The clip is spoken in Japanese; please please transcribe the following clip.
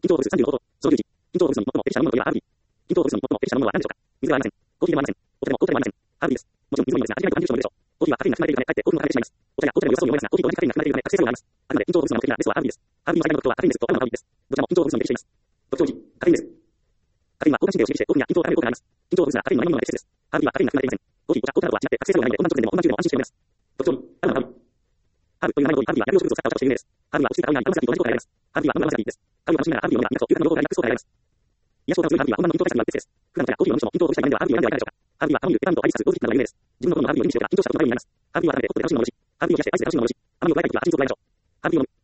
均等ボックス35その11、均等ボックスに最もペリシャなものといえば RD。均等ボックスに最もペリシャなものは何でしょうか。水はありません。コーヒーでもありません。お茶でも紅茶でもありません。RD です。もちろん水もいいのですが、味がよく感じる人もいるでしょう。コーヒーはカフェインが含まれているため、かえって興奮が離れてしまいます。お茶が紅茶でも良さそうに思いますが、コーヒーと同じカフェインが含まれているため、覚醒作用があります。あくまで均等ボックスの目的なベストは RD です。RD の最大の特徴はカフェインですとあるのが RD です。どちらも均等ボックスの目的しています。特徴1、カフェインです。カフェインは交感神経を刺激して、興奮や均等を高める効果があります。均等ボックスならカフェインの飲み物が適切です。RD はカフェインが含まれていません。コーヒー、お茶、紅茶などは違って覚醒作用がないので、困難直前でも困難中でも安心して飲めます。特徴2、あるのが R という名前の通り、RD は薬用植物を使ったお茶として有名です。RD は落ち着いた青い甘酒と同じ効果があります。RD は飲む甘酒です。香りを楽しみながら RD を飲めば、医学と有効な療法がリラックス効果があります。癒し効果の強い RD は本番の均等対策には不適切です。普段のコーヒーを飲む人も均等をしたい面では RD を選んではいかがでしょうか。RD はカモミール、ペパーミント、アイリス、ローズヒップなどが有名です。自分の好みの RD を意味しておけば、緊張したことのないようになります。RD は食べてホットで楽しむものし、RD を冷やしてアイスで楽しむものし、甘みを加えた時は蜂蜜を加えましょう。RD を飲む。